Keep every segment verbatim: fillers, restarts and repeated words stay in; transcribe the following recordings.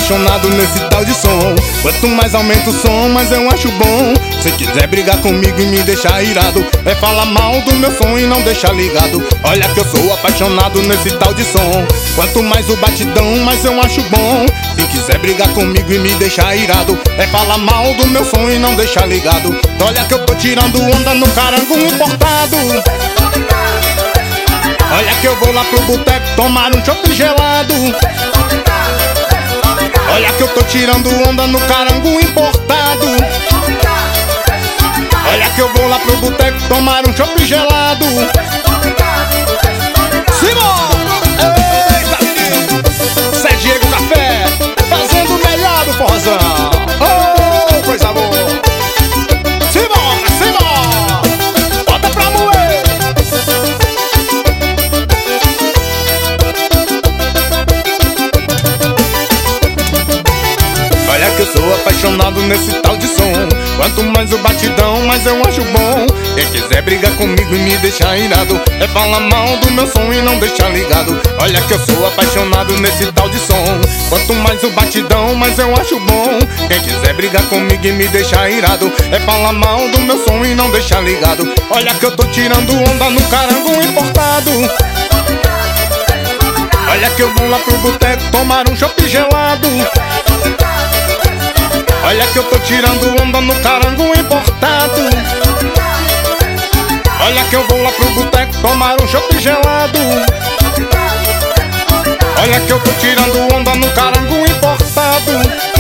apaixonado nesse tal de som. Quanto mais aumenta o som, mais eu acho bom. Se quiser brigar comigo e me deixar irado, é falar mal do meu som e não deixar ligado. Olha que eu sou apaixonado nesse tal de som. Quanto mais o batidão, mais eu acho bom. Se quiser brigar comigo e me deixar irado, é falar mal do meu som e não deixar ligado. Olha que eu tô tirando onda no carango importado. Olha que eu vou lá pro boteco tomar um chopp gelado. Olha que eu tô tirando onda no carango importado. Olha que eu vou lá pro boteco tomar um chopp gelado. Simão! Eita, menino! Cê é Diego Café, fazendo o melhor do forrozão. Oh, coisa boa! Simão, Simão! Bota pra moer! Olha que eu sou apaixonado nesse tal de som. Quanto mais o batidão, mais eu acho bom. Quem quiser brigar comigo e me deixar irado, é falar mal do meu som e não deixar ligado. Olha que eu sou apaixonado nesse tal de som. Quanto mais o batidão, mais eu acho bom. Quem quiser brigar comigo e me deixar irado, é falar mal do meu som e não deixar ligado. Olha que eu tô tirando onda no carango importado. Olha que eu vou lá pro boteco tomar um chopp gelado. Olha que eu tô tirando onda no carango importado. Olha que eu vou lá pro boteco tomar um chopp gelado. Olha que eu tô tirando onda no carango importado.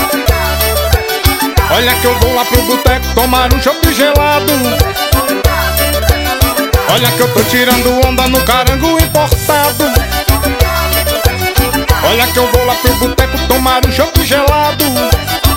Olha que eu vou lá pro boteco tomar um chopp gelado. Olha que eu tô tirando onda no carango importado. Olha que eu vou lá pro boteco tomar um chopp gelado.